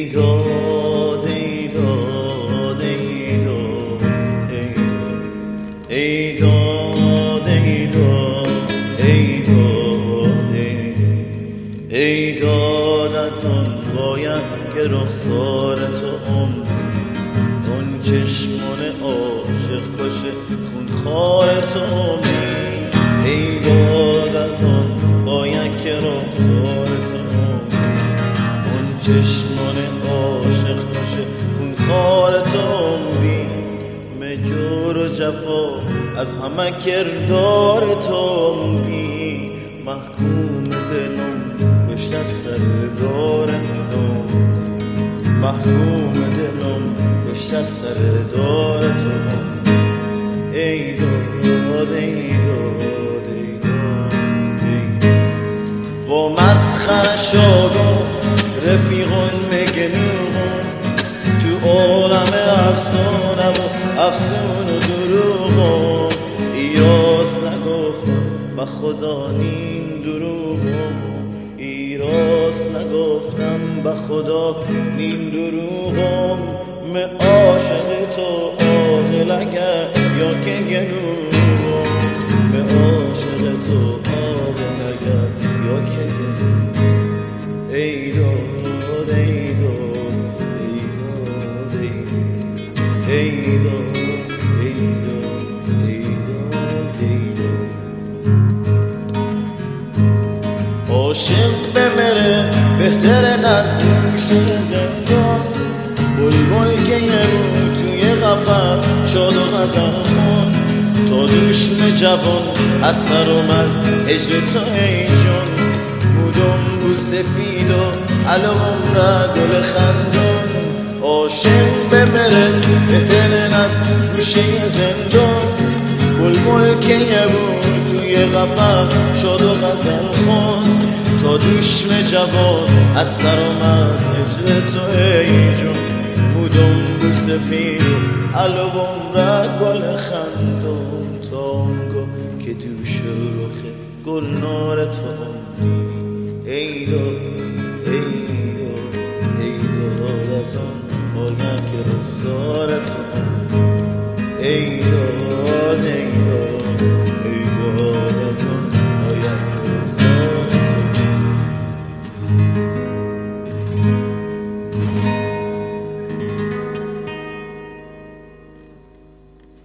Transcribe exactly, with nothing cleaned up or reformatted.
ای داد ای داد ای داد ای داد ای داد ای داد ای داد از آن باید که رخسار تو عمری اون چشمان عاشق کشه خونخوار تو عمری ای داد از آن باید که رخسار تو عمری اون چشمان عاشق کشه خونخوار تو عمری مجور و جفا از همه کردار تو عمری محکوم دلم کشت از سر دار تو محکوم دلم کشت از سر دار تو ای داد ای داد ای داد با مسخر شدم رفیقون مگنون تو عالم افسانه و افسون و دروغم ایراس نگفتم به خدا نین دروغم ایراس نگفتم به خدا نین دروغم من عاشق تو عاقل اگر یا که گنوم من عاشق تو عاقل اگر یا که گنوم ای داد ای داد ای داد ای داد ای داد ای داد عاشق بمره بهتره نزدیک زندان بلبل که یه رو توی قفس شاد و غزل خون تا دوشم جوان از سرم از هجر تو ای جان بودم بو سفید و علوم را گل خندان عاشق بمره بهتره از گوشه زندان بلبل که یه رو توی قفس شاد و غزل خون تا دوشم جوان از سرم از هجر تو ای جان بودم بو سفید علوم را گل خندم تا اونگاه که دوش رخ گلنار تو عمری ای داد ای داد ای داد از آن باید که رخسار تو عمری ای داد